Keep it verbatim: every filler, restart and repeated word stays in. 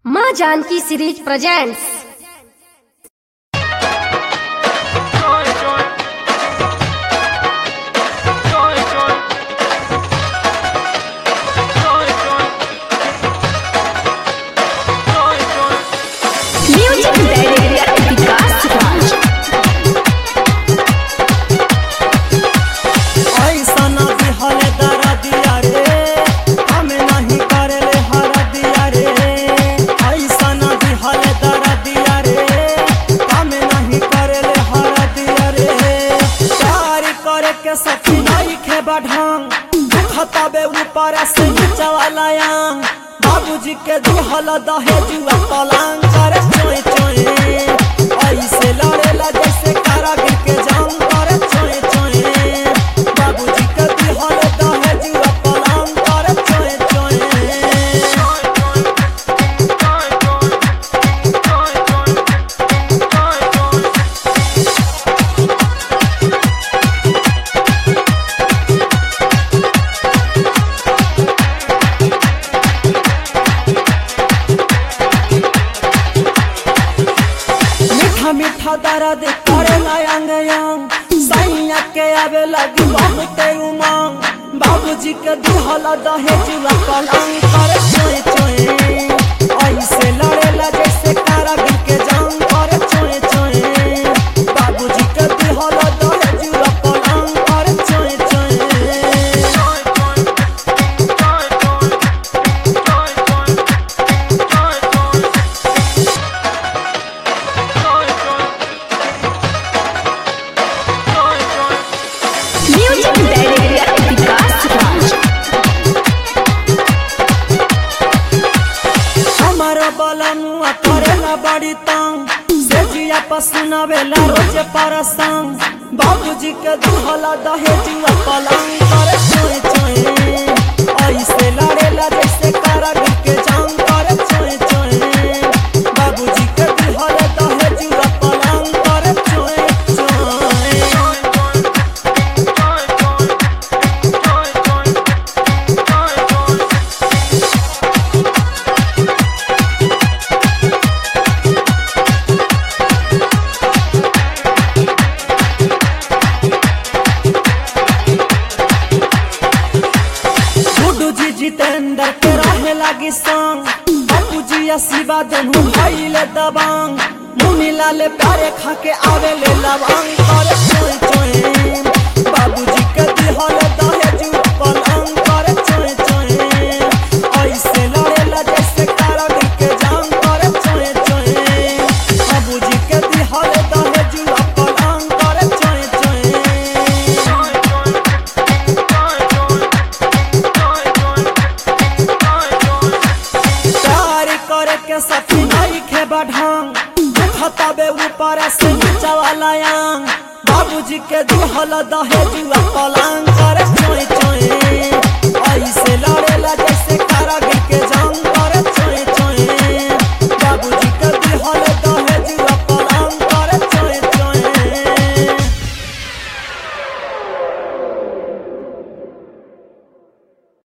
माँ Janaki series presents. Music director Vikas Raj. ऐसा ना दिहल दर दिया रे, हमें नहीं करेले हर दिया रे। ऐसा ना दिहल दर दिया रे, हमें नहीं करेले हर दिया रे। प्यार करे के सखी नहीं खे बढ़ांग, खताबे ऊपर से नीचे वाला यांग। बाबूजी के दिहल दहेजुआ पलंग करे चोय चोय, ऐसे लड़ेला जैसे कारागिर के जान करे चोय चोय। बाबूजी के दिहल दहेजुआ पलंग करे चोय चोय। मीठा मीठा दर्द करे लायंग यांग, सैया के आवे लगी बहुते उमंग। बाबूजी के दिहल दहेजुआ पलंग करे चोय चोय, ऐसे लड़ेला जैसे कारागिर के जान करे चोय चोय। बाबूजी के दिहल दहेजुआ पलंग करे चोय चोय। Music director Vikas Raj. हमारा बलनुआ करेला बड़ी तंग, से जिया पसुनावेला रोज परसंग। बाबूजी के दिहल दहेजुआ पलंग करे चोय चोय, ऐसे लड़ेला जैसे कारागिर के जान करे चोय चोय। बाबूजी के दिहल दहेजुआ पलंग करे चोय चोय। गुड्डू जी जितेंद्र के रहे लगी संग, बापूजी शिवा दोनों भाई ले दबांग। मुनी लाले प्यारे खा के आवे ले लवांग करे चोय चोय। बाबूजी के दिहल दहेजुआ पलंग करे चोय चोय, ऐसे लड़ेला जैसे कारागिर के जान करे चोय चोय। बाबूजी के दिहल दहेजुआ पलंग करे चोय चोय। प्यार करे के सखी नहीं खे बढ़ांग, खताबे ऊपर से नीचे वाला यांग। बाबूजी के दिहल दहेजुआ पलंग करे चोय चोय, ऐसे लड़ेला जैसे कारागिर के जान